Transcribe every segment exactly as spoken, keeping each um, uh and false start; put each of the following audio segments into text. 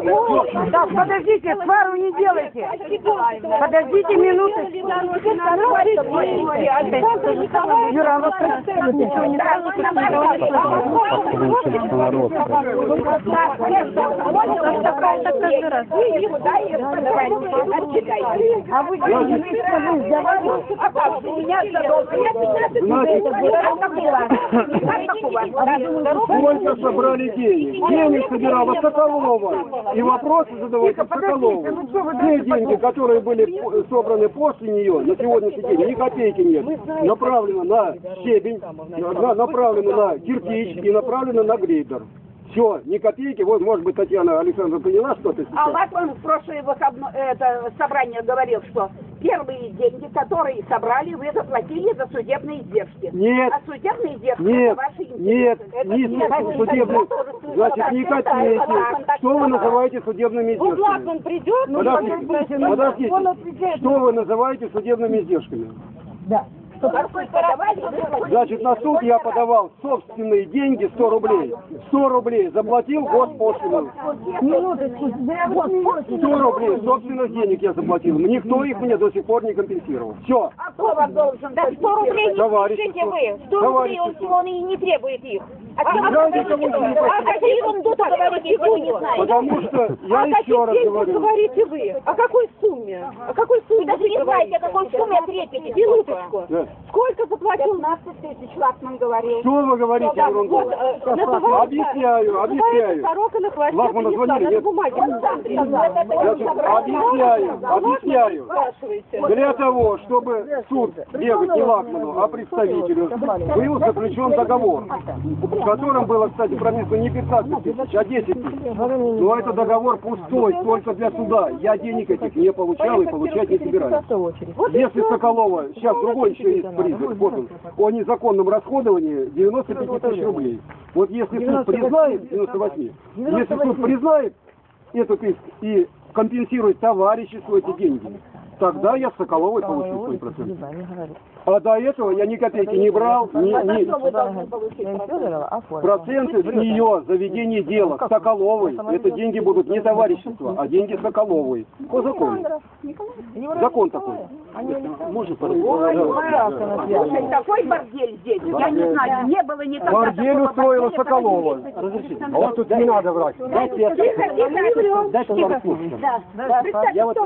Так, подождите, свару не делайте. Подождите минуту. Юра, вот ничего не а вы сколько собрали денег? Денег собирала Соколова. И вопросы задавайте Соколову. Те деньги, которые были собраны после нее, на сегодняшний день ни копейки нет. Направлено на щебень, направлено на кирпич и направлено на грейдер. Все, ни копейки. Вот, может быть, Татьяна Александровна поняла что-то сейчас. А Лакман в прошлое выходное это собрание говорил, что первые деньги, которые собрали, вы заплатили за судебные издержки. Нет. А судебные издержки нет, это ваши издержки. Нет, это нет, нет, судебные, значит, ни копейки. Что вы называете судебными издержками? Вот Лакман придет, Подождите, подождите. Что вы называете судебными издержками? Да. Значит, на суд я подавал собственные деньги, сто рублей. сто рублей заплатил госпошлину. Минуточку, сто рублей собственных денег я заплатил. Никто их мне до сих пор не компенсировал. Все. А кто вам должен? Да сто рублей не Товарищи, пишите вы. сто рублей он всего он и не требует их. А А знаете, кому не а какие ерунду-то говорите, если вы не знаете? Потому что я еще раз говорю. говорите вы? О какой сумме? О какой Вы сумме даже не знаете, о какой сумме трепете. Минуточку. Да. Сколько заплатил? пятнадцать тысяч Лакман говорил. Что вы говорите, Да, ерунду? вот, э, на товар- Объясняю, объясняю. Сорока на платье, Лакмана не звонили, надо нет? бумаги. Значит, объясняю, объясняю. Для того, чтобы суд бегать не Лакману, а представителю, был заключен договор, в котором было, кстати, прописано не пятнадцать тысяч, а десять тысяч. Но этот договор пустой, только для суда. Я денег этих не получал и получать не собираюсь. Если Соколова, сейчас другой еще есть призыв, вот он, о незаконном расходовании девяносто пять тысяч рублей. Вот если суд признает, девяносто восемь, если суд признает этот иск и компенсирует товариществу эти деньги, тогда я с Соколовой получу свой процент. А до этого я ни копейки не брал, ни, ни... проценты с нее за ведение дела с Соколовой. Это деньги будут не товарищества, а деньги Соколовой. По закону. Закон такой. Можно Слушай, такой бордель здесь, я не знаю, не было никогда. Бордель устроила Соколова. Разрешите. А вот тут не надо врать. Дайте я Я вот,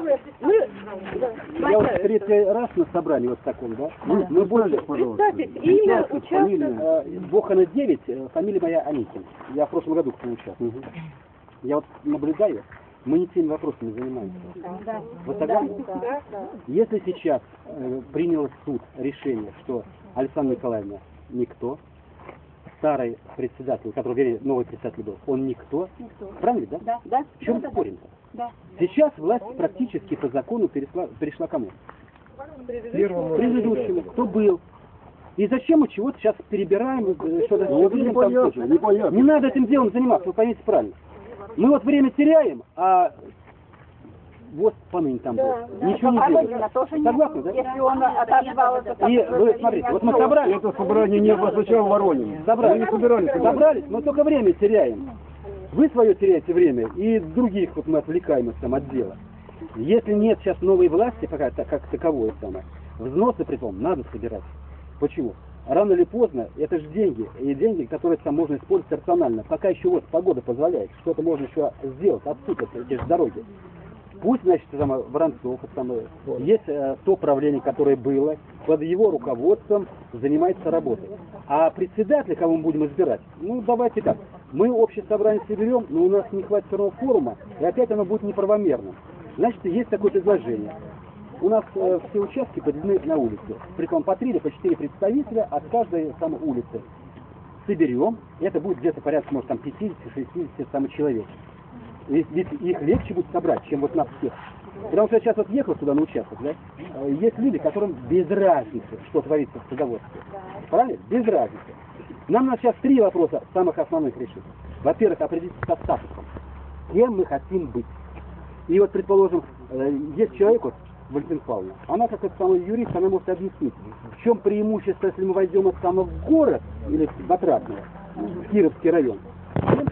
я вот третий раз на собрании вот таком, да? Мы, мы больше, Представьте, имя, участок. Бохана девять, фамилия моя Аникин. Я в прошлом году получал. Угу. Я вот наблюдаю, мы не теми вопросами занимаемся. Да. Вы согласны? Да, да. Если сейчас э, принял суд решение, что Александра Николаевна никто, старый председатель, который, вернее, новый председатель был, он никто, Никто. правильно, да? Да, да. В чем Да, спорим-то? Да. Сейчас власть практически по закону перешла, перешла кому? Предыдущему. Кто был? И зачем мы чего-то сейчас перебираем, что-то Вот непонятно, непонятно. не надо этим делом заниматься, вы поймите правильно. Мы вот время теряем, а вот поныне там был. Ничего не делаем. Согласны, да? Если он отозвался, то И вы смотрите, вот мы собрались, Это собрание не обозначало в Воронеже. собрались, Мы не собирались. собрались, мы только время теряем. Вы свое теряете время, и других вот мы отвлекаем их там от дела. Если нет сейчас новой власти, пока так, как таковой самое, взносы при том надо собирать. Почему? Рано или поздно, это же деньги, и деньги, которые там можно использовать рационально. Пока еще вот погода позволяет, что-то можно еще сделать, отсыпать эти же дороги. Пусть, значит, там, Воронцов, там, есть э, то правление, которое было, под его руководством занимается работой. А председателя, кого мы будем избирать, ну давайте так, мы общее собрание соберем, но у нас не хватит все равно форума, и опять оно будет неправомерным. Значит, есть такое предложение. У нас э, все участки поделены на улицы. Притом по три или по четыре представителя от каждой самой улицы. Соберем, это будет где-то порядка, может, там пятьдесят-шестьдесят самых человек. Ведь, ведь их легче будет собрать, чем вот нас всех. Потому что я сейчас вот ехал туда на участок, да? Есть люди, которым без разницы, что творится в садоводстве. Правильно? Без разницы. Нам надо сейчас три вопроса самых основных решить. Во-первых, определиться со статусом. Кем мы хотим быть. И вот, предположим, есть человек, вот, Валентина Павловна, она как это самый юрист, она может объяснить, в чем преимущество, если мы войдем это самое в город или в Отрадное, в Кировский район. В чем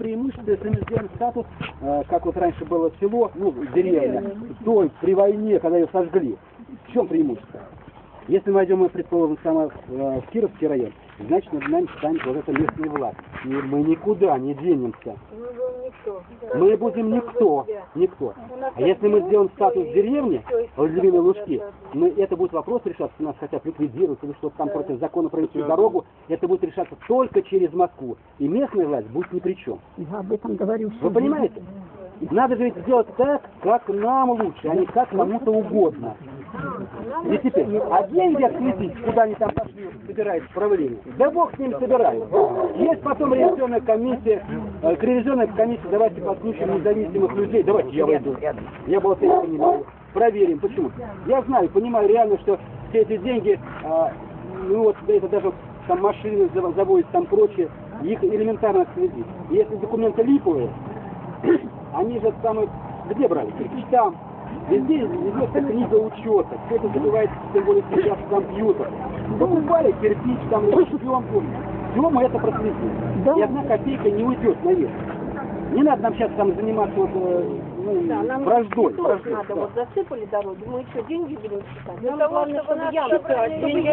преимущество, если мы сделаем статус, э, как вот раньше было село, ну, деревня, то при войне, когда ее сожгли. В чем преимущество? Если мы идем, мы, предположим, сама в Кировский район, значит, над нами станет вот эта местная власть. И мы никуда не денемся. Мы будем никто, никто. А если мы сделаем статус деревни, Львиной Лужки, мы, это будет вопрос решаться, нас хотят ликвидировать, или что-то там против закона провести дорогу, это будет решаться только через Москву. И местная власть будет ни при чем. Я об этом говорю. Вы понимаете? Надо же ведь сделать так, как нам лучше, а не как кому-то угодно. И теперь, а деньги отследить, куда они там пошли, собирают правление, да бог с ними собирает. Есть потом ревизионная комиссия, э, к ревизионной комиссии давайте подключим независимых людей, давайте я войду. Я было это понимаю. Проверим, почему. Я знаю, понимаю реально, что все эти деньги, э, ну вот это даже там машины заводят, там прочее, их элементарно отследить. Если документы липовые, они же самые, где брали? Там. Везде ведется книга учета, все это забивается, тем более сейчас в компьютер. Покупали кирпич, там, шпионку, все мы это проследим. Да. И одна копейка не уйдет наверх. Не надо нам сейчас там заниматься вот, ну, Да, нам враждой. враждой. Надо, вот засыпали дороги, мы еще деньги будем считать. Для того, чтобы нас считать, деньги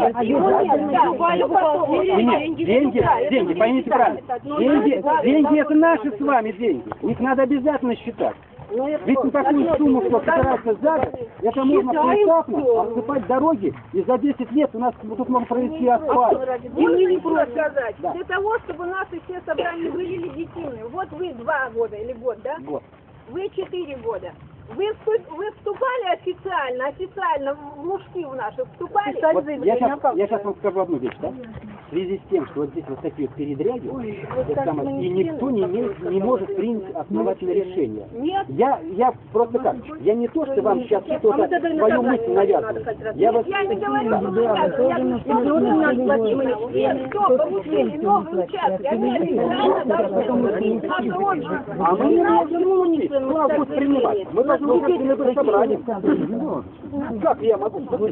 обязательно. Деньги, деньги, деньги, поймите правильно. Деньги, деньги это наши с вами деньги. Их надо обязательно считать. Ведь на такую сумму, что собирается за год, это можно поэтапно обсыпать дороги, и за десять лет у нас тут можно провести асфальт. И мы не просто сказать, да. Для того, чтобы наши все собрания были легитимны. Вот вы два года или год, да? Год. Вы четыре года. Вы, вы вступали официально, официально в Лужки у наших вступали? Вот я, сейчас, я сейчас вам скажу одну вещь, да? В связи с тем, что вот здесь вот такие вот передряги, Ой, вот самое, и никто не, имеет, не может принять основательное решение. Нет. Я, я просто как, я не то, что вам сейчас что-то свою мысль навязываю. Я вас... Я не говорю, что вы так, я не нужно нас платить. Кто получили новый участок? А мы не можем, кто нас будет принимать? Мы должны быть собрания. Как я могу? Вот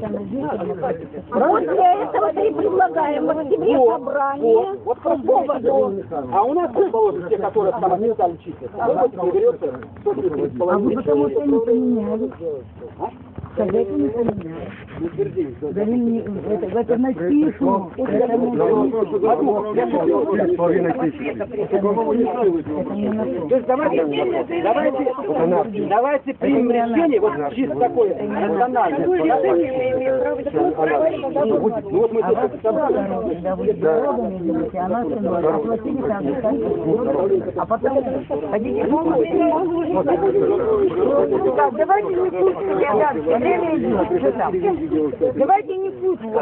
для этого и предлагаем в октябре собрание. Вот, вот, а у нас, предположим, те, которые там официально числятся, вот берется сто тридцать с половиной. А вы потому что не поменяли. Хозяйка не поменяли. Говорили, это, это напишу. То есть давайте, давайте, давайте примем решение, вот чисто такое, рациональное. Ну вот мы тут собрали. Когда вы с дорогами делаете, а нас оплатили там, а потом ходите в Так, давайте не пустим, ребят, время идет. Давайте не пустим.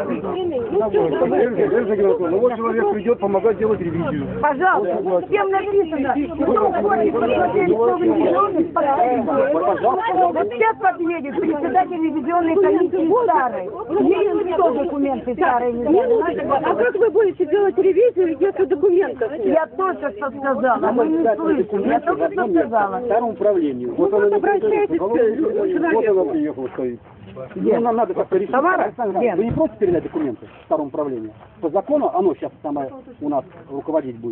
Ну вот человек придет помогать делать ревизию. Пожалуйста, всем написано. Вот сейчас подъедет председатель ревизионной комиссии старой. Есть кто документы старые не знают? А как вы будете делать ревизию, если документов нет? Я только что сказала, мы не слышим. Я только что сказала. Второму управлению. Вот Вот обращайтесь к Вот она человеку. приехала стоит. Ну, нам надо как-то решить. Тамара? Вы не против передать документы второму управлению? По закону оно сейчас самое у нас руководить будет.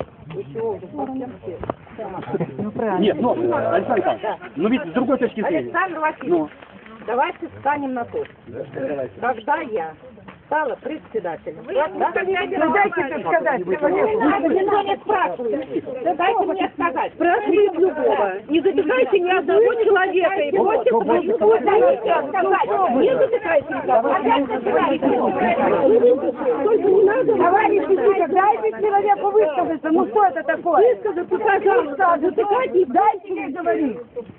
Ну, правильно. Нет, ну, Александр Александрович, ну ведь с другой точки зрения. Александр Васильевич, давайте встанем на то. Когда я стала председателем. Да? Ну, дайте мне сказать, Никто не спрашивает. Дайте мне сказать. Спрашивает любого. Не затыкайте ни одного человека и просите не затыкайте Только не надо. Товарищ Никита, дайте человеку высказаться. Ну что это такое? Высказаться, пожалуйста, затыкайте. Дайте мне говорить.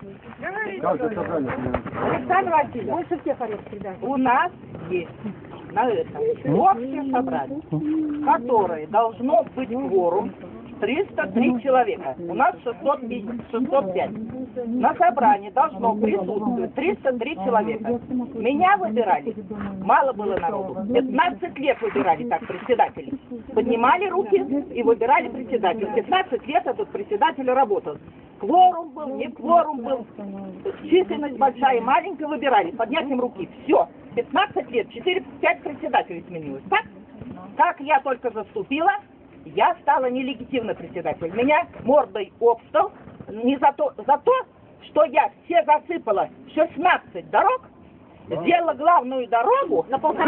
Александр Васильевич, больше всех у нас есть на этом общее собрание, которое должно быть кворум триста три человека. У нас шестьсот пять. На собрании должно присутствовать триста три человека. Меня выбирали. Мало было народу. пятнадцать лет выбирали так председателей. Поднимали руки и выбирали председателя. пятнадцать лет этот председатель работал. Кворум был, не кворум был. Численность большая, маленькая, выбирали. С поднятием руки. Все. пятнадцать лет, четыре-пять председателей сменилось. Так? Как я только заступила, я стала нелегитимный председатель. Меня мордой обстал не за то, за то, что я все засыпала шестнадцать дорог, сделала главную дорогу на полтора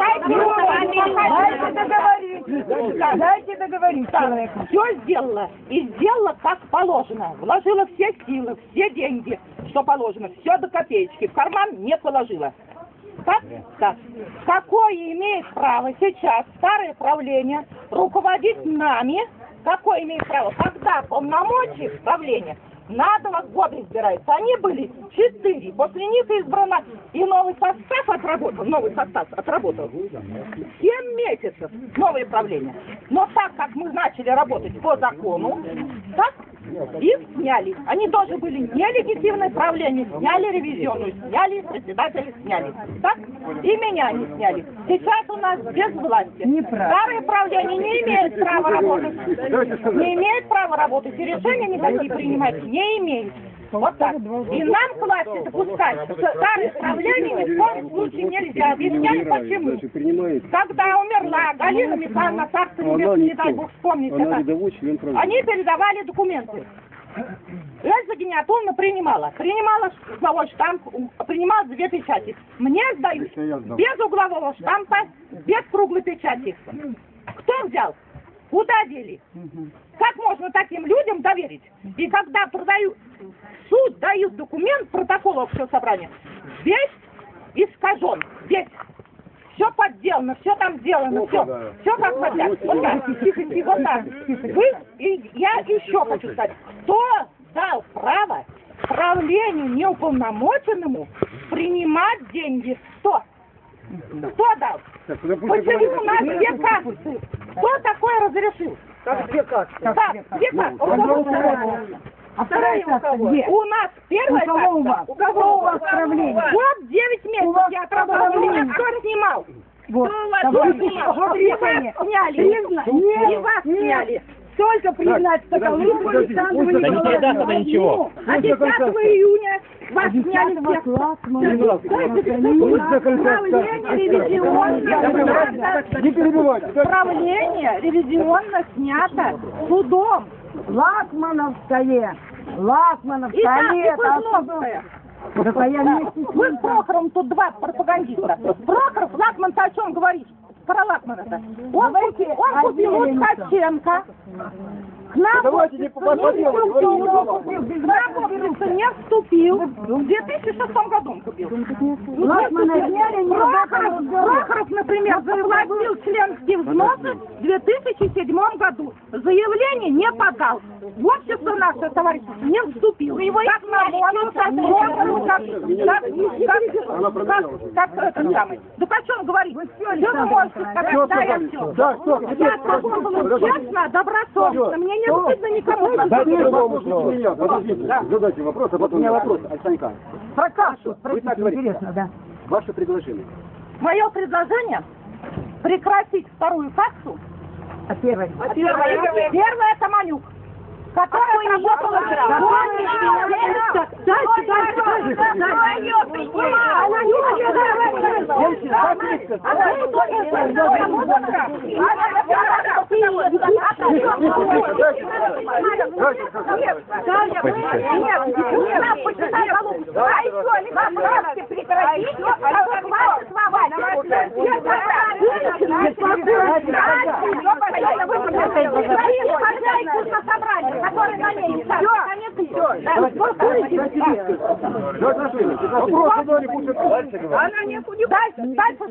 Дайте договорить. Дайте договорить. Все сделала и сделала как положено. Вложила все силы, все деньги, что положено, все до копеечки. В карман не положила. Так? Так. Какое имеет право сейчас старое правление руководить нами? Какое имеет право? Когда полномочия правления на два года избираются. Они были четыре. После них избрано и новый состав отработал. Новый состав отработал. Семь месяцев новое правление. Но так как мы начали работать по закону, так их сняли. Они тоже были нелегитимное правление. Сняли ревизионную, сняли председателя, сняли. Так? И меня не сняли. Сейчас у нас без власти. Старое правление не имеет права работать. Не имеет права работать. И решения никакие принимать не имеет. Вот так. И нам к власти допускать старое правление ни в коем случае нельзя. Объясняю почему. Когда умерла Галина Михайловна, царство небесное, не дай Бог вспомнить это, они передавали документы. Эльза Гениатулловна принимала. Принимала угловой штамп, принимала две печати. Мне сдают без углового штампа, без круглой печати. Кто взял? Куда дели? Как можно таким людям доверить? И когда продают, суд дают документ, протокол общего собрания, весь искажен, весь. Все подделано, все там сделано, все, все как хотят. Вот так, и вот так. Вы, и я еще хочу сказать, кто дал право правлению неуполномоченному принимать деньги? Кто? Кто дал? Почему у нас две кассы? Кто такое разрешил? Как две кассы? Так, две кассы. А вторая касса где? У нас первая у кого у вас? У кого у вас правление? Вот девять месяцев я отработала. Кто снимал? Вот. Кто снимал? И вас сняли. И вас сняли. Только признать Соколову Александру Николаевну. Да не передаст это ничего. А десятого июня вас сняли всех. Не перебивайте. Правление ревизионно снято судом. Лакмановское. Лакмановское. И так, и это Кузловская. Да я вместе с Вы с Прохором тут два пропагандиста. Прохоров, Лакман-то о чем говорит? Про Лакмана-то. Он, купил, он купил у Ткаченко. К нам Давайте не попадем. К нам офиса не вступил. В две тысячи шестом году он купил. Лакмана сняли, не Прохоров, Прохоров, например, заплатил членские взносы в две тысячи седьмом году. Заявление не подал. В общество наше товарищество не вступил. Его как на Мону, как Прохору, как, как, как, как, как это самое. Да о чем говорить? Что вы можете сказать? Да, я все. Да, стоп. Я такой был честно, добросовестно. Мне не стыдно никому. Меня, подождите, задайте вопрос, а потом... У меня вопрос, Александр Николаевич. Про кассу. Вы Спросите, так говорите. интересно, да. Ваше предложение. Мое предложение прекратить вторую кассу. А первое? А первая, первая это Малюк, которая работала Дальше, дальше, дальше. Она который на ней. Все, она не будет. Дальше, дальше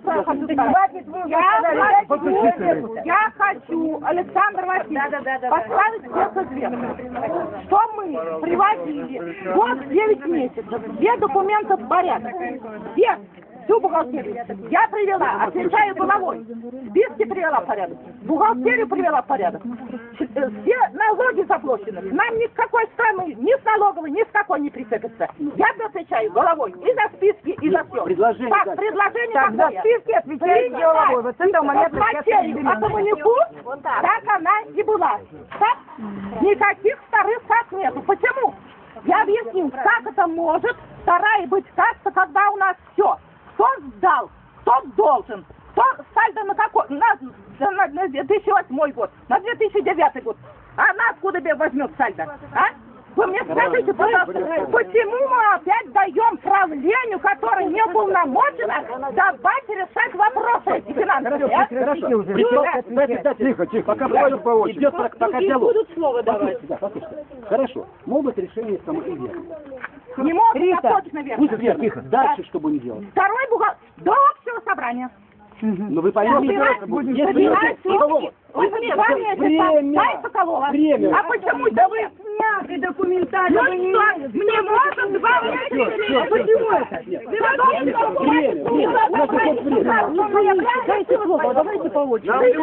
я хочу, Александр Васильевич, поставить всех известно, что мы привозили год девять месяцев, все документы в порядке, все. Всю бухгалтерию. Я привела, отвечаю головой. Списки привела в порядок. Бухгалтерию привела в порядок. Все налоги заплачены. Нам ни с какой страны, ни с налоговой, ни с какой не прицепится. Я отвечаю головой и за списки, и за все. Предложение. Так, дальше. предложение Так, за такое. списки отвечаете головой. Вот с этого момента Потерю от коммунику, так она и была. Так? Никаких вторых касс нету. Почему? Я объясню, как это может вторая быть касса, когда у нас все. Кто сдал, кто должен, кто сальдо на какой, на на, на две тысячи восьмой год, на две тысячи девятый год. А она откуда возьмет сальдо? А? Вы мне скажите, пожалуйста, почему мы опять даем правлению, которое не уполномочено, давать решать вопросы эти финансовые? Хорошо. Тихо, тихо. Пока пойдет по очереди. Идет пока диалог. Будут слово давать. Да, послушайте. Хорошо. Могут решение самоизверно. Не могут, а точно верно. Пусть вверх, тихо. Дальше что будем делать? Второй бухгалтер до общего собрания. Ну вы поймите, если Время. Время. А почему да вы сняли документально? Ну что, мне можно два месяца? Почему это? Время, время. У нас есть время. Дайте слово, давайте по очереди.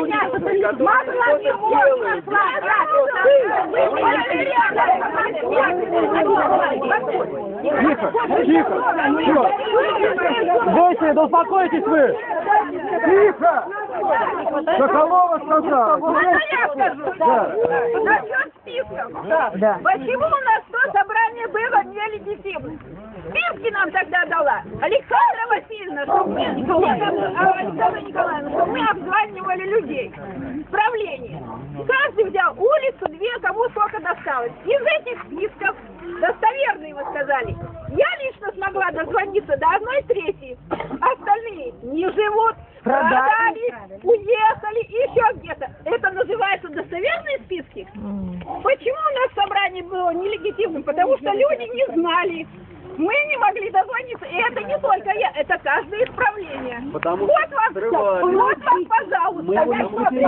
Тихо, тихо, все. Дайте, да успокойтесь вы. Тихо. Соколова сказала. Можно я скажу? Да. Насчет списков. Да. Почему у нас то собрание было нелегитимным? Списки нам тогда дала Александра Васильевна, что мы, а, Александра Николаевна, что мы обзванивали людей. Правление. Каждый взял улицу, две, кому сколько досталось. Из этих списков, достоверные вы сказали, я лично смогла дозвониться до одной трети. Остальные не живут, продали, уехали, еще где-то. Это называется достоверные списки? Почему у нас собрание было нелегитимным? Потому что люди не знали. Мы не могли дозвониться, и это не только я, это каждое исправление. Потому вот вам, скрывали. вот вам, пожалуйста. Мы его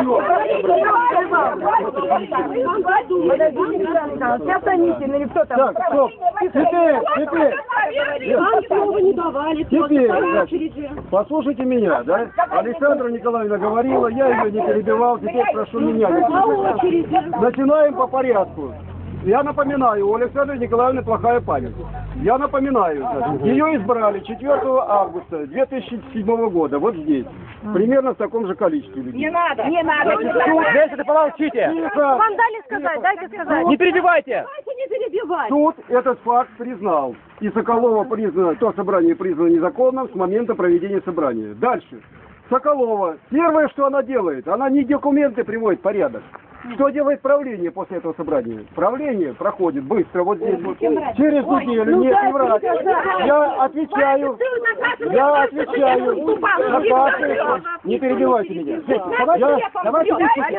не Сейчас Анисин или кто там? Так, стоп. Теперь, теперь. Вам слова не давали, Теперь, значит, послушайте меня, да? Александра Николаевна говорила, я ее не перебивал, теперь прошу меня. Начинаем по порядку. Я напоминаю, у Александры Николаевны плохая память. Я напоминаю, значит, ее избрали четвёртого августа две тысячи седьмого года, вот здесь. Примерно в таком же количестве людей. Не надо. Не надо. Дайте, помолчите. Тихо. Вам дали сказать, дайте сказать. Не перебивайте. Не перебивай. Суд этот факт признал. И Соколова признано, то собрание признано незаконным с момента проведения собрания. Дальше. Соколова, первое, что она делает, она не документы приводит в порядок. Что делает правление после этого собрания? Правление проходит быстро, вот здесь, вот, через неделю, нет, не врать. Я отвечаю, я отвечаю на каждый, не перебивайте меня. Я, давайте,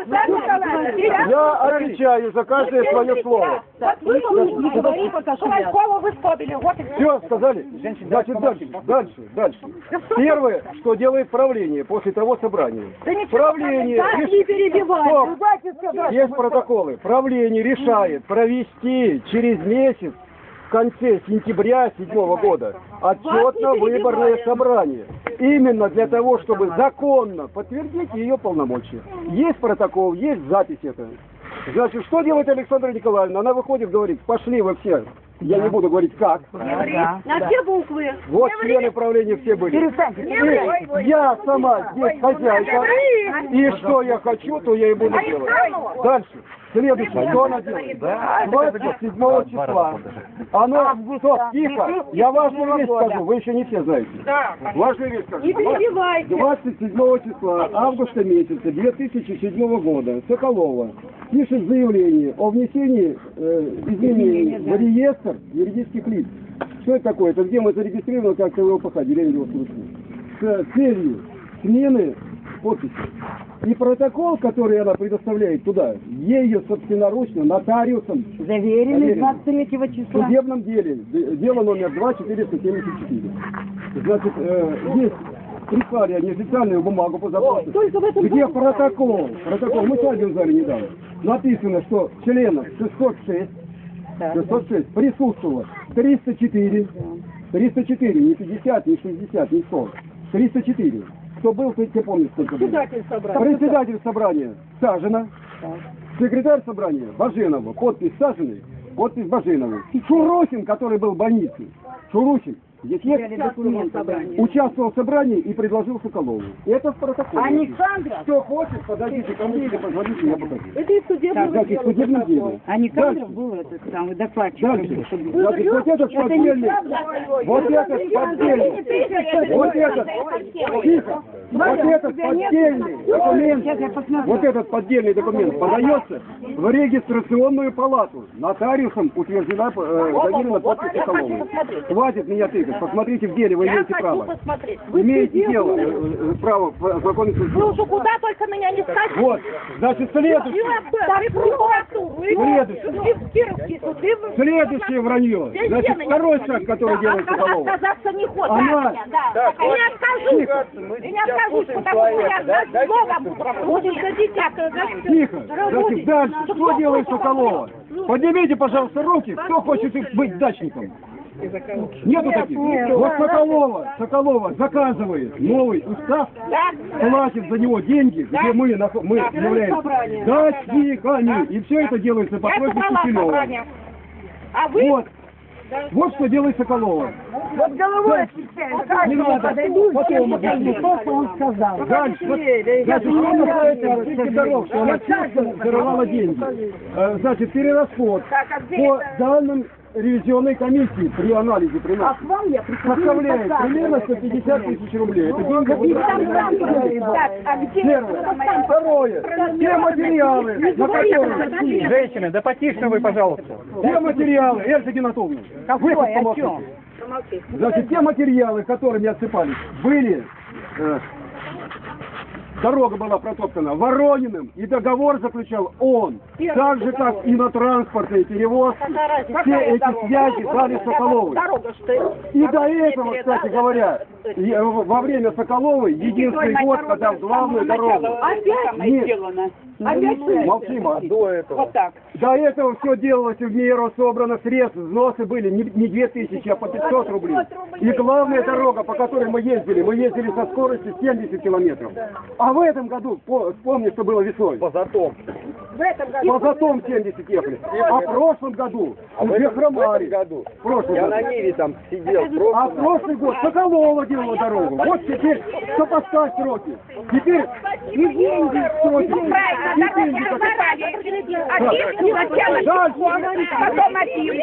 я отвечаю за каждое свое слово. Школу вы сподали, вот и все. Все, сказали? Значит, дальше, дальше, дальше. Первое, что делает правление после того собрания. Правление... Не перебивай. Стоп. Дайте сказать. Есть протоколы. Правление решает провести через месяц, в конце сентября седьмого года, отчетно-выборное собрание. Именно для того, чтобы законно подтвердить ее полномочия. Есть протокол, есть запись этого. Значит, что делает Александра Николаевна? Она выходит, говорит, пошли вы все. Я не буду говорить как. Да. На все буквы. Вот члены правления все были. И я сама здесь хозяйка. И что я хочу, то я и буду делать. Дальше. Следующее, что она делает? двадцать седьмого числа. Оно, стоп, тихо. Я важную вещь скажу, вы еще не все знаете. Важную вещь скажу. двадцать седьмого числа августа месяца две тысячи седьмого года Соколова пишет заявление о внесении э, изменений в реестр юридических лиц. Что это такое? Это где мы зарегистрированы как КВПХ, деревня Белослушная, с целью смены подписи. И протокол, который она предоставляет туда, ее собственноручно нотариусом Заверили двадцать третьего в числа. судебном деле, д- дело номер два четыреста семьдесят четыре. Значит, э, есть прислали они официальную бумагу по запросу, где протокол, протокол, мы свадьбу взяли недавно, написано, что членов шестьсот шесть, шестьсот шесть присутствовало триста четыре, триста четыре, не пятьдесят, не шестьдесят, не сто, триста четыре. Кто был, кто те помнит, сколько было. Председатель собрания Сажина, секретарь собрания Баженова, подпись Сажиной, подпись Баженовой. Шурухин, который был в больнице, Шурухин, здесь есть документ, участвовал в собрании и предложил Соколову. Это в протоколе. Александра? Кто хочет, подойдите ко мне или позвоните, я покажу. Это из судебного Значит, дела. в судебном деле. А Никандров был этот самый докладчик. Дальше. Значит, вот этот поддельный, вот этот поддельный, вот этот, тихо, Вот этот поддельный документ, вот этот поддельный документ подается в регистрационную палату. Нотариусом утверждена, э, заверена подпись Соколовой. Хватит меня тыкать, посмотрите в деле, вы Я имеете хочу право. посмотреть. Вы Имеете дело, э, э, право познакомиться с Вы уже куда только меня не скажете. Вот, значит, следующее. Следующее. Следующее вранье. Значит, второй шаг, который делает Соколова. Отказаться не хочет. Она... Да. И не откажусь. И не откажусь, потому что я за Бога буду работать за дитя. Тихо. Значит, дальше. Что делает Соколова? Поднимите, пожалуйста, руки. Кто хочет быть дачником? Нету таких? Вот Соколова, Соколова заказывает новый устав, платит за него деньги, где мы, нахо- мы являемся дачниками. И все это делается по просьбе Киселева. А вы? Вот. Вот что делает Соколова. Вот головой отвечаю, Не надо, потом объясню. то, что он сказал. Дальше, значит, что касается секторов, что она честно зарывала деньги. Э, Значит, перерасход по данным ревизионной комиссии при анализе при нас А к вам я составляет примерно сто пятьдесят тысяч рублей. Это деньги. Первое. Второе. Те материалы, на которые... Женщины, да потише вы, пожалуйста. Те материалы, Эльза Геннадьевна, вы помощники. Значит, те материалы, которыми отсыпались, были... э, Дорога была протоптана Ворониным, и договор заключал он. Так же, как и на транспортный перевоз, все эти связи дали Соколовой. И до этого, кстати говоря, и во время Соколовой, единственный год, когда в главную дорогу... Нет. Молчи, ма. До этого. Вот так. До этого все делалось в меру, собрано средств, взносы были не, не две тысячи, а по пятьсот рублей. И главная дорога, по которой мы ездили, мы ездили со скоростью семьдесят километров. А в этом году, по- вспомни, что было весной. Позатом. Позатом семьдесят ехали. А в прошлом году уже хромали. году. В прошлом Я на году. Ниве там сидел. А в прошлый год Соколова делала дорогу. Вот теперь, что поставь сроки. Теперь и деньги сроки. И деньги Один сначала Дальше. потом один.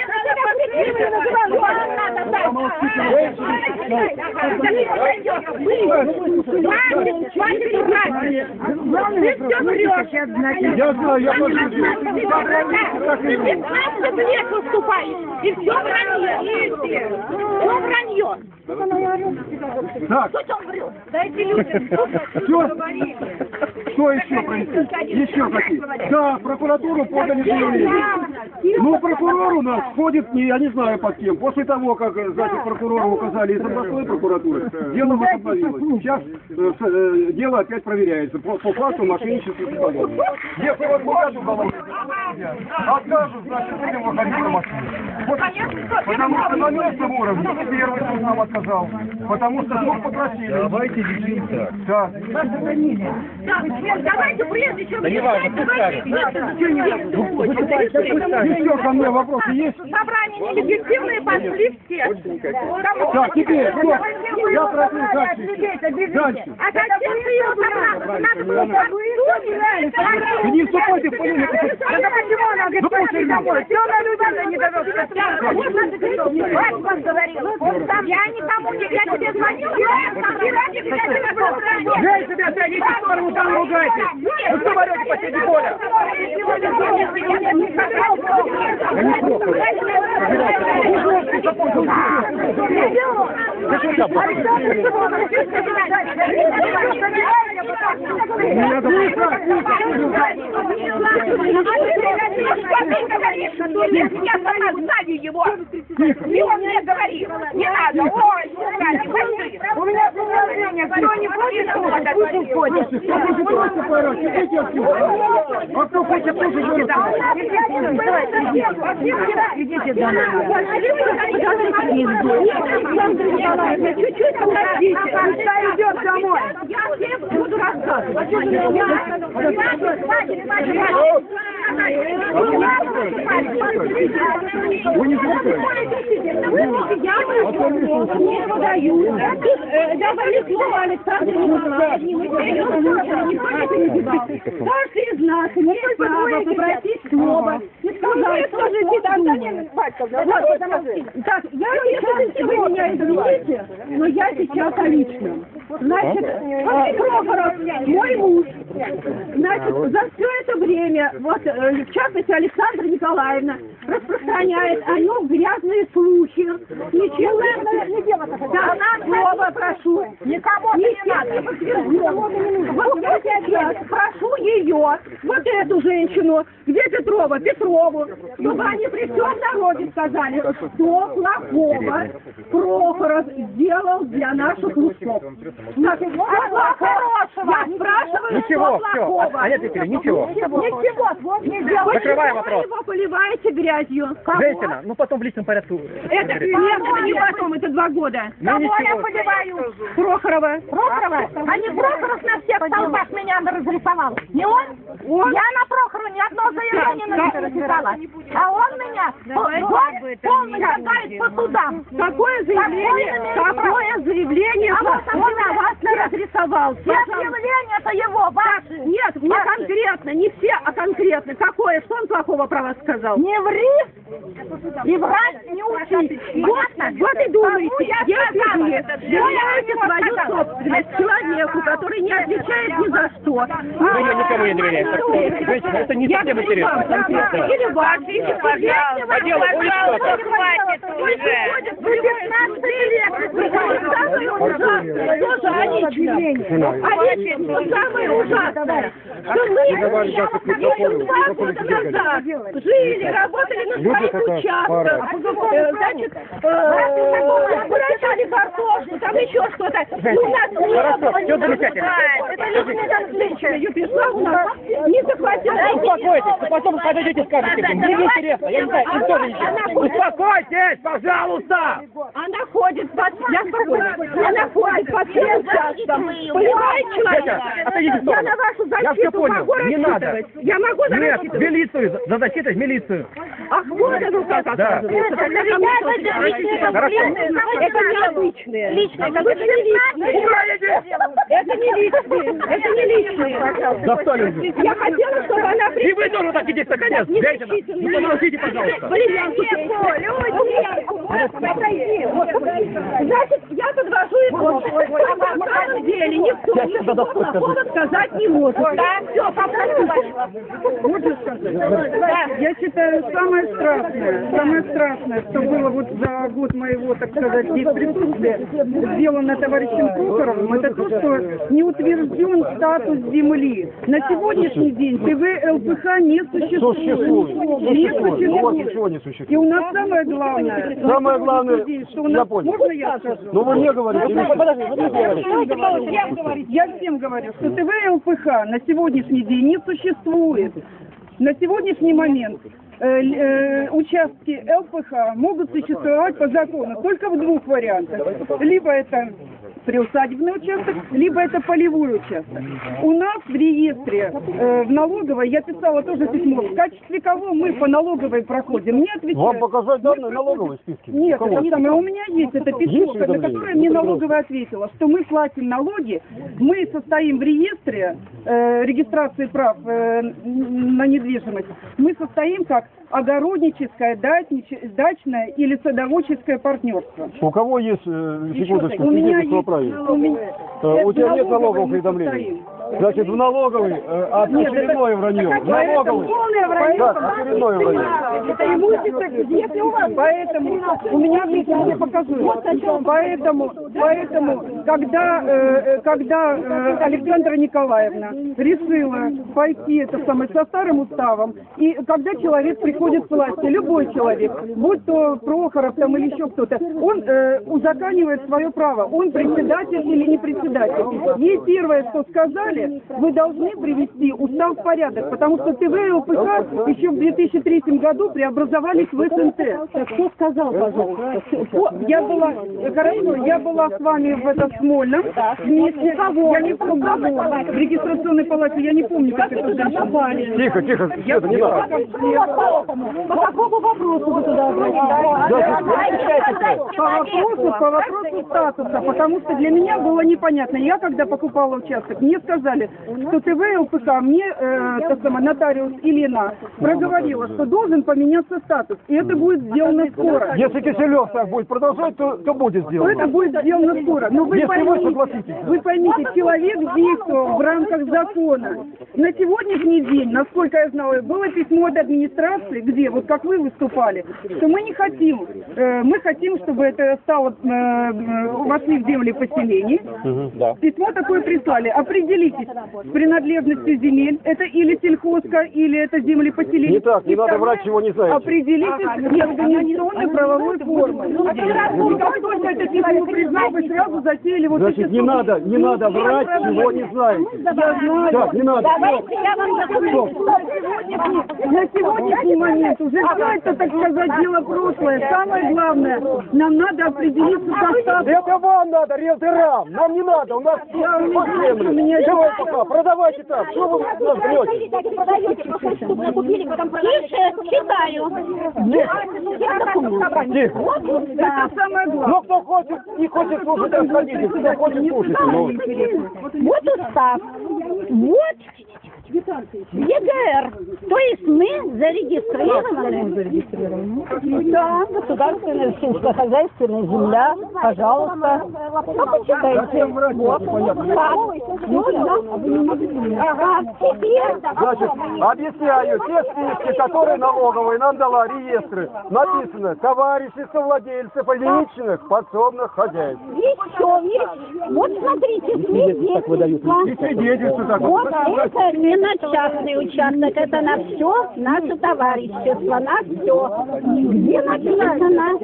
Я знаю, я тоже пятнадцать лет выступаешь, и все вранье, все вранье. Так, Что он врет? Дайте людям. все. Что еще происходит? Еще какие? Да, в прокуратуру подали заявление. Ну, прокурор у нас ходит, не, я не знаю под кем. После того, как, значит, прокурору указали из областной прокуратуры, дело возобновилось. Сейчас э, э, дело опять проверяется по, по факту мошенничества и подобного. Если вот платят откажут, значит, будем выходить на машину. Вот, потому что на местном уровне первый суд нам отказал. Потому что суд попросили. Давайте решим так. Да. Давайте прежде чем... Да не важно, пусть Еще ко мне вопросы есть? Собрание нелегитимные пошли все. Так, теперь, стоп. Я просил дальше. Дальше. А зачем ты его собрал? Надо было Ты не вступайте в полемику. Да почему она говорит, пойди домой? Все на людей не дает. Я никому не... Я тебе звоню. Эй, себя тяните в сторону, там ругайте. Вы что варете посреди поля? Не надо Я сама сзади его. И он мне говорит, не надо. Ой, не ходи. У меня предложение. Кто не хочет, кто ходит. Слушайте, кто хочет поорать? Идите отсюда. А кто хочет тоже жрать? Идите домой. Чуть-чуть подождите. Пускай идет домой. Я всем буду рассказывать. Вы не замечаете? Я не подаю. Я полезла, Александр Николаевич. Каждый из нас имеет право попросить слова и сказать, скажите, так, я, вы меня извините, но я сейчас о личном. Значит, э, Прохоров, мой муж, значит, за все это время, вот, э, в частности, Александра Николаевна распространяет о нем грязные слухи. Ничего не делает. Да, слово прошу. Никому не надо. Вот я сейчас прошу ее, вот эту женщину, где Петрова, Петрову, чтобы они при всем народе сказали, что плохого Прохоров сделал для наших лучшов. А хорошего? Я спрашиваю, Ничего, что все, плохого? они ответили, ничего. Ничего, вот не делайте. Закрываем Почему вопрос. вы его поливаете грязью? Кого? Женщина, ну потом в личном порядке. Это, нет, это не потом, это два года. Ну, Кого ничего. я поливаю? Прохорова. Прохорова? А не Прохоров на всех столбах меня разрисовал? Не он? Он? Я на Прохорова ни одно заявление не разрисовала. А он меня вот, полностью катает по судам. Какое заявление? Какое заявление? А вот Он на вас не разрисовал. Все объявления-то его, ваши. Нет, не конкретно, не все, а конкретно. Какое? Что он плохого про вас сказал? Не ври и врать не учи. Вот, вот и думаете, если вы доверяете свою собственность человеку, который не отвечает ни за что. Вы ее никому не доверяете. Так что, женщина, это не совсем интересно. Или вас, или пожалуйста. По делу будет что-то. Вы пятнадцать лет, самое ужасное, тоже Аничка. Аничка, что самое ужасное, что мы еще два года назад жили, работали на своих участках, э, значит, э, выращивали картошку, там еще что-то. Ну, у нас Хорошо, все замечательно. это лично ее пришла у нас, не захватила. Успокойтесь, а потом подойдите и скажете, мне не интересно, я не знаю, им тоже не интересно. Успокойтесь, пожалуйста! Она ходит под... Я спокойно. Она ходит под всем участком. Понимаете, человек? Отойдите в сторону. Я на вашу Я все защиту понял, могу не надо. рассчитывать. Я могу Нет, в рассчитывать. милицию, за защитой в милицию. Ах, вот оно как Да. оказывается. Тогда ко мне тоже обращайтесь. Хорошо. Это не личные. Личные, Это не личные. Это не личные. Это не личные. Достали уже. Я хотела, чтобы она И вы тоже так идите, наконец, женщина. Ну, подождите, пожалуйста. Бриллиантку. Отойди. Значит, я подвожу итог. На самом деле никто ничего плохого сказать не может. Да, все, Можно сказать? Я считаю, самое страшное, самое страшное, что было вот за год моего, так сказать, здесь присутствия, сделано товарищем Прохоровым, это то, что не утвержден статус земли. На сегодняшний день ТВ ЛПХ не существует. Не существует. не существует. И у нас самое главное, Самое главное, что у я нас, понял. можно я скажу? Ну вы мне говорите, Подожди, вы не говорите. Я всем говорю, что ТВ ЛПХ на сегодняшний день не существует. На сегодняшний момент э, э, участки ЛПХ могут существовать по закону только в двух вариантах. Либо это приусадебный участок, либо это полевой участок. У нас в реестре, э, в налоговой, я писала тоже письмо, в качестве кого мы по налоговой проходим, мне отвечают. вам показать данные налоговой списки? Нет, это самое, у меня есть это письмо, Есть на уведомление? которое мне налоговая ответила, что мы платим налоги, мы состоим в реестре э, регистрации прав э, на недвижимость, мы состоим как огородническое, дачнич- дачное или садоводческое партнерство. У кого есть, э, секундочку, У меня свидетельство о есть, праве? у меня, Э, У тебя нет налоговой налоговых мы уведомлений? состоим. Значит, в налоговой э, очередное вранье. В налоговой. Полное вранье. Так, очередное вранье. Это имущество, если у вас. Поэтому у меня есть, я тебе покажу. Поэтому, поэтому, когда, э, когда э, Александра Николаевна решила пойти это самое со старым уставом, и когда человек приходит к власти, любой человек, будь то Прохоров там или еще кто-то, он э, узаканивает свое право. Он председатель или не председатель. Ей первое, что сказали, вы должны привести устав в порядок, потому что ТВ и ЛПХ еще в две тысячи третьем году преобразовались в СНТ. Кто сказал, пожалуйста? Я была, хорошо, я была с вами в этом Смольном, вместе, я не помню, в регистрационной палате, я не помню, как это женщина. Тихо, тихо, Я это не надо. По какому вопросу вы туда обратились? По вопросу, по вопросу статуса, потому что для меня было непонятно. Я, когда покупала участок, мне сказали, сказали, что ТВ и ЛПК мне, э, та сама, нотариус Елена проговорила, что должен поменяться статус, и это будет сделано скоро. Если Киселев так будет продолжать, то, то будет То сделано. это будет сделано скоро. Но вы Если вы поймите, согласитесь. вы поймите, человек действовал в рамках закона. На сегодняшний день, насколько я знала, было письмо от администрации, где, вот как вы выступали, что мы не хотим, э, мы хотим, чтобы это стало, э, э, вошли в земли поселений. Угу, да. Письмо такое прислали. Определитесь с принадлежностью земель. Это или сельхозка, или это земли поселения. Не так, не И надо второе, врать, чего не знаете. Определитесь с организационной правовой формой. И как только это письмо признал, вы сразу затеяли вот Значит, эти не штуки. надо, не надо врать, чего не знаете. Я знаю. Так, не надо. Давайте я вам документ. На сегодняшний момент уже все это, так сказать, дело прошлое. Самое главное, нам надо определиться со статусом. Это вам надо, риэлторам. Нам не надо, у нас Я под у землю. меня Давай пока, продавайте так. Что вы нас врете? Тише, читаю. Я документ. Тихо. Это самое главное. Ну, кто хочет, не хочет слушать, расходитесь. Кто хочет, слушайте. Ну. Вот устав. Вот ЕГР. То есть мы зарегистрированы. Да, государственная сельскохозяйственная земля. Пожалуйста. Ну, почитайте. Вот. Так. Ну, да. Ага. Теперь. Значит, объясняю, те списки, которые налоговые нам дала, реестры, написано товарищи совладельцы единичных подсобных хозяйств. Еще есть. Вот смотрите, свидетельство. И свидетельство такое. Вот это не на частный участок, это на все наше товарищество, на все. Где написано?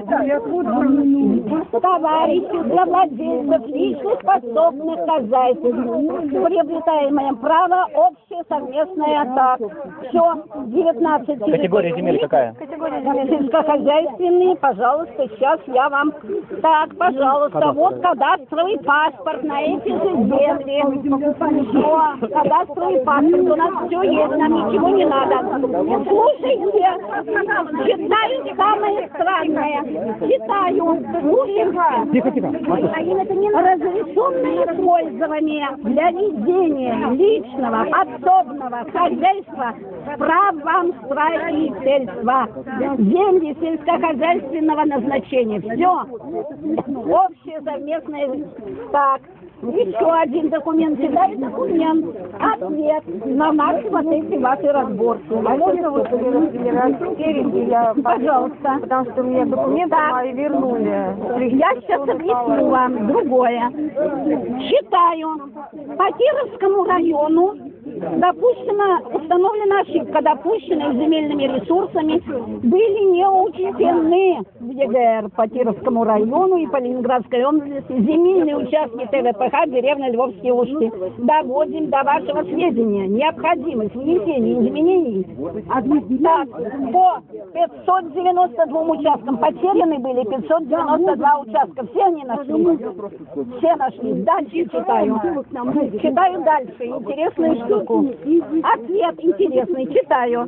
Товарищество владельцев личных подсобных хозяйств. Приобретаемое право общее совместное так. Все, девятнадцать. Категория земель какая? Сельскохозяйственные, пожалуйста, сейчас я вам... Так, пожалуйста, вот кадастровый паспорт на эти же земли. Все, кадастровый паспорт, у нас все есть, нам ничего не надо. Слушайте, читаю самое странное. Читаю, слушайте. Тихо, тихо. Разрешенное пользование для ведения личного подсобного хозяйства правом строительства. Земли сельскохозяйственного назначения. Все. Общее совместное. Так. Еще один документ. Дай документ. Ответ на наши вот эти ваши разборки. А можно вот спереди я, пожалуйста. Потому что мне документы мои вернули. Я сейчас объясню вам другое. Считаю, по Кировскому району допущена, установлена ошибка, допущенная земельными ресурсами, были не учтены в ЕГР по Кировскому району и по Ленинградской области земельные участки ТВПХ деревня Львовские Ушки. Доводим до вашего сведения необходимость внесения изменений. Так, по пятьсот девяносто двум участкам потеряны были пятьсот девяносто два участка. Все они нашли. Все нашли. Дальше читаю. Читаю дальше. Интересную штуку. Ответ интересный. Читаю.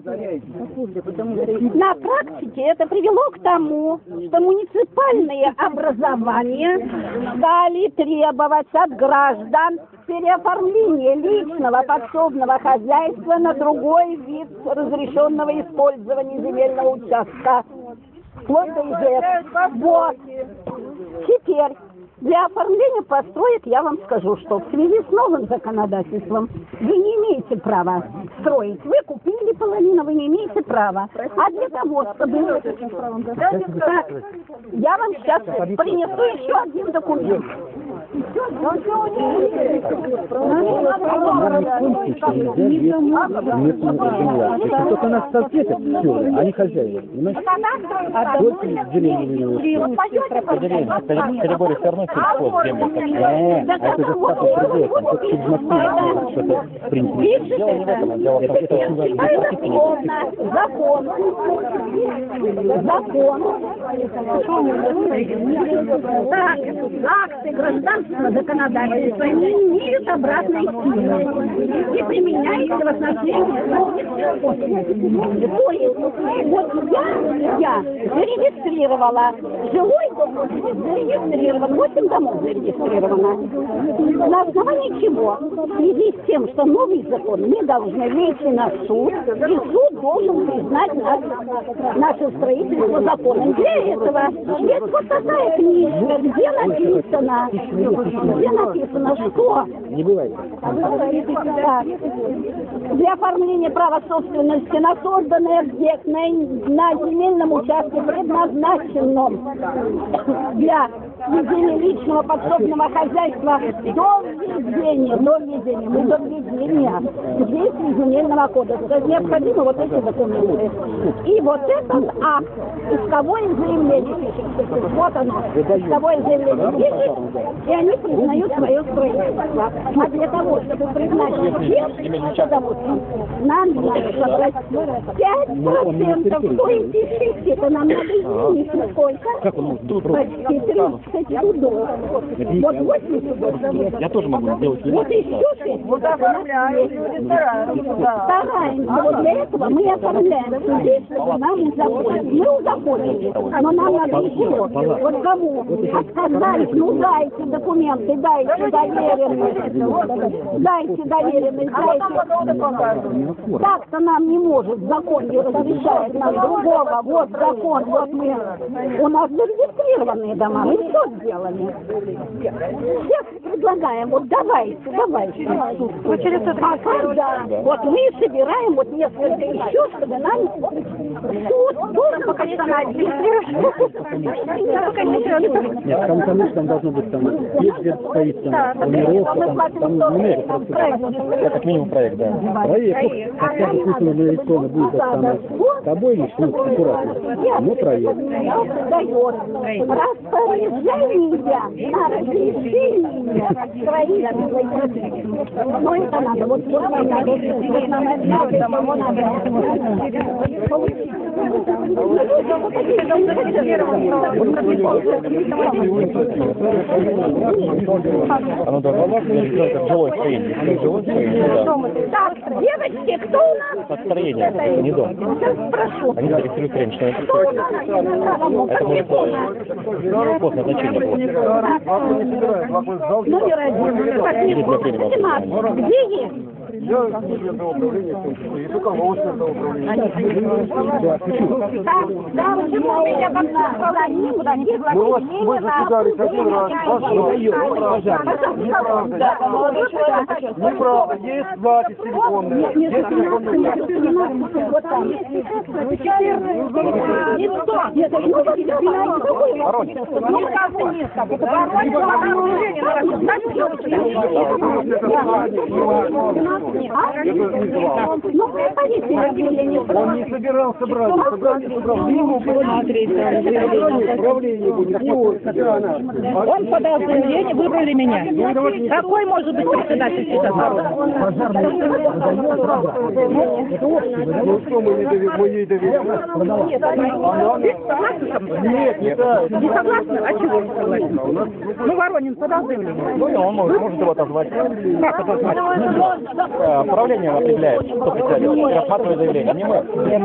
На практике это привело к тому, что муниципальные образования стали требовать от граждан переоформления личного подсобного хозяйства на другой вид разрешенного использования земельного участка. Вот и это. Вот. Теперь для оформления построек я вам скажу, что в связи с новым законодательством вы не имеете права строить. Вы купили половину, вы не имеете права. А для того, чтобы... Так, я вам сейчас принесу еще один документ. Только нас соответствует, все, они хозяева. Только деревья. Категория все равно сельхоз, земля. Э, а это же статус другой, там только через Москву что-то в принципе. Дело не в этом, а дело в том, что это очень важно. Закон. Закон. Так, акты гражданского законодательства не имеют обратной силы и применяются в отношении. То есть, вот я, я зарегистрировала жилой зарегистрировано, восемь домов зарегистрировано. На основании чего? В связи с тем, что новый закон, мы должны выйти на суд, и суд должен признать наш, наше строительство законом. Для этого есть вот такая книжка, где написано, где написано, что Не бывает. так, для оформления права собственности на созданный объект на, на земельном участке, предназначенном для ведения личного подсобного хозяйства до введения, до введения, мы до введения в действие земельного кодекса необходимы вот эти документы. И вот этот акт, исковое заявление пишется, вот оно, исковое заявление пишется, и они признают свое строительство. А для того, чтобы признать все, допустим, нам надо собрать пять процентов стоимости, это нам надо изменить сколько? Почти тридцать судов. Вот восемь судов есть. Я тоже могу сделать. Вот еще шесть. Вот оформляем. Стараемся. Вот для этого мы оформляем судей, чтобы нам узаконить. Мы узаконили, но нам надо еще. Вот кому отказались, ну дайте документы, дайте доверенность, дайте доверенность, дайте. Так-то нам не может, закон не разрешает нам другого. Вот закон, вот мы, у нас зарегистрированные дома, мы все сделали. Всех предлагаем, вот давайте, давайте. А когда? Вот мы собираем вот несколько еще, чтобы нам суд должен постановить. Нет, там, конечно, там должно быть там печь стоит, там планировка, там, там много просто. Это как минимум проект, да. Проект, хотя бы пусть он нарисован будет самое с тобой лишь, ну, аккуратно. Ну, проект. Дает распоряжение на разрешение строительства. Но это надо, вот вот надо, вот надо, самому надо получить. Оно должно быть как жилое строение. Как жилое строение, да. Так, девочки, кто у нас? Под строение, не дом. Прошу. Они зарегистрируют строение, что это происходит. Это может после назначения было. Номер один. семнадцать. Где есть? Я служебное управление, и руководственное управление. Так, да, почему меня как-то никуда не пригласили? Мы вас, мы заседались один раз, неправда. Неправда, есть запись телефонная, есть телефонная Ну, приходите, он не собирался брать, собрали, собрал. Ему управление будет, не он, Он подал заявление, выбрали меня. Какой может быть председатель сейчас? Ну что мы не доверяем, мы ей доверяем. Нет, не так. Не согласны? А чего не согласны? Ну, Воронин подал заявление. Ну, он может, может его отозвать. Как отозвать? Правление определяет, кто представит. Рассматривает заявление, не мы.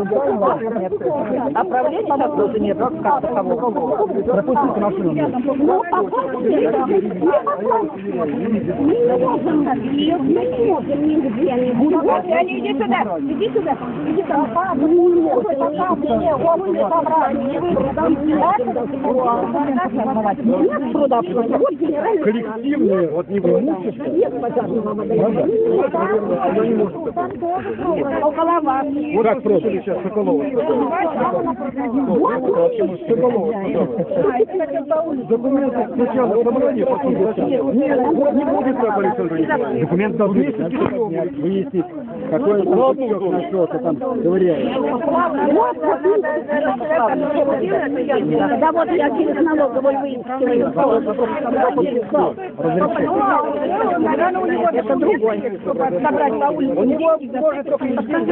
А правления сейчас тоже нет. Как такового? Пропустите машину. Ну, пока мы не можем, мы не можем нигде не будем. Иди сюда, иди сюда, иди сюда. Мы не можем, пока мне он не собрали, не выбрали. Нет труда, вот генеральный. Коллективные, вот не вы. Нет пожарного водоема. Около вас. Вот как просто сейчас Соколова. Соколова. Документы сначала собрание, потом зачем? Нет, не будет так, Александр Николаевич. Документ должен выяснить, какой он счет нашелся там, ковыряет. Да вот я через налоговой выискиваю. Это другой. Собрать по улице. У него может только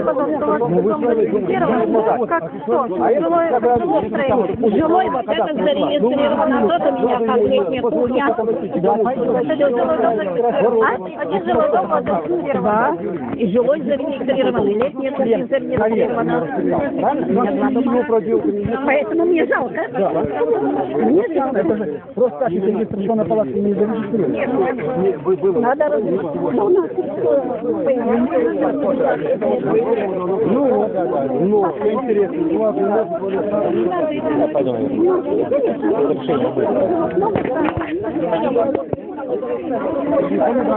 Жилой вот это зарегистрировано, кто-то меня как летний кухня. Один жилой дом, два, и жилой зарегистрированы, или нет, не зарегистрировано. Поэтому мне жалко. Мне жалко. Просто так, если регистрационная палата не зарегистрирована. Надо разрешить. Ну, у нас Ну, ну, интересно. интересно.